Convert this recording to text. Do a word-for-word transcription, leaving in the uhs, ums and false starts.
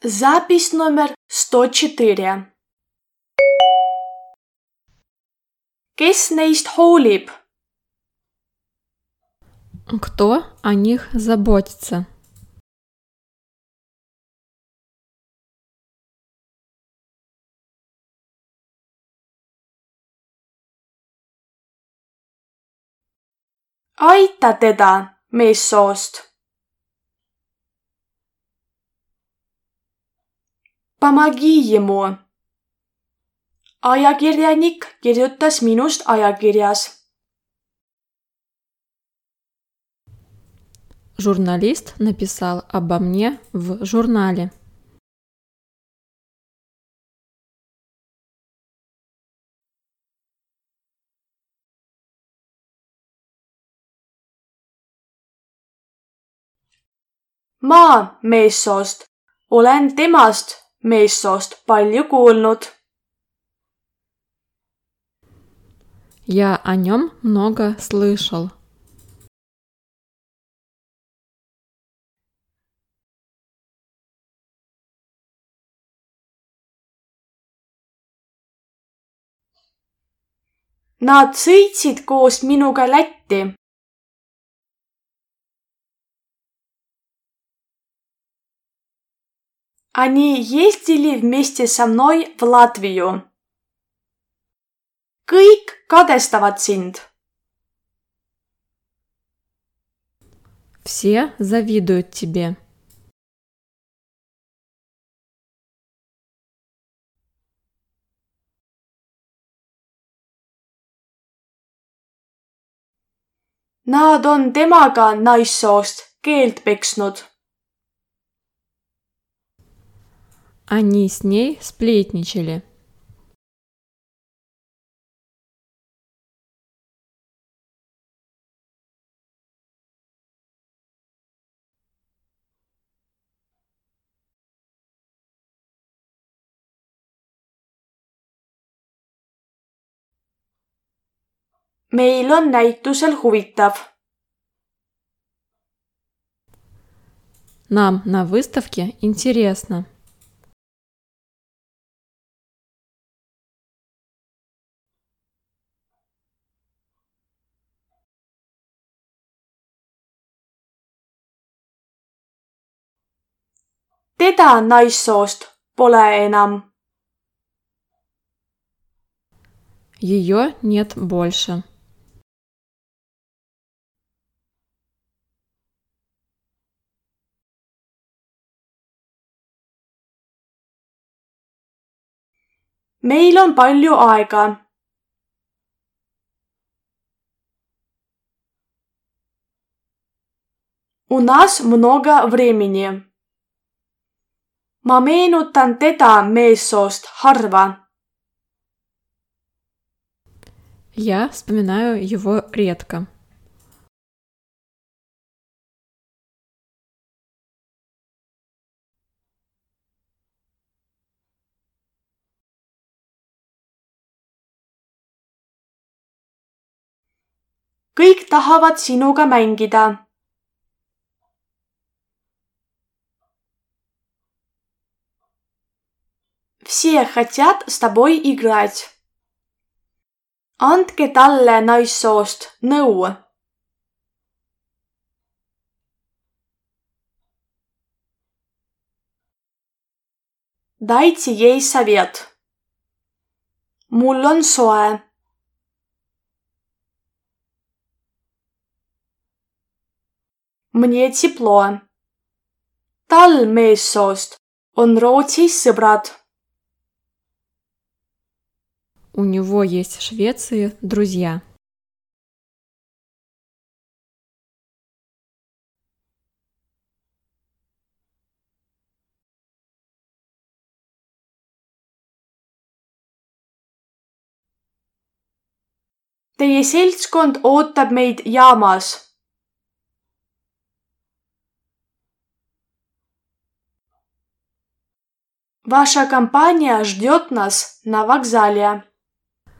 Запись номер сто четыре. Kes neist hoolib? Кто о них заботится? Aita teda meessoost. Помоги ему. Ajakirjanik kirjutas minust ajakirjas. Журналист написал обо мне в журнале. Ma meessoost. Olen temast meessoost palju kuulnud. Я о нем много слышал. Nad sõitsid koos minuga Lätti. Они ездили вместе со мной в Латвию. Kõik kadestavad sind. Все завидуют тебе. Nad on temaga naissoost keelt peksnud. Они с ней сплетничали. Meil on näitusel huvitav. Нам на выставке интересно. Teda naissoost pole enam. Ее нет больше. Meil on palju aega. У нас много времени. Ma meenutan teda meessoost harva. Я вспоминаю его редко. Kõik tahavad sinuga mängida. Все хотят с тобой играть. Andke talle naissoost nõu. Dайте ей совет. Mul on soe. Мне тепло. Tal meessoost on Rootsis sõbrad. У него есть в Швеции друзья. Teie seltskond ootab meid jaamas. Ваша компания ждет нас на вокзале.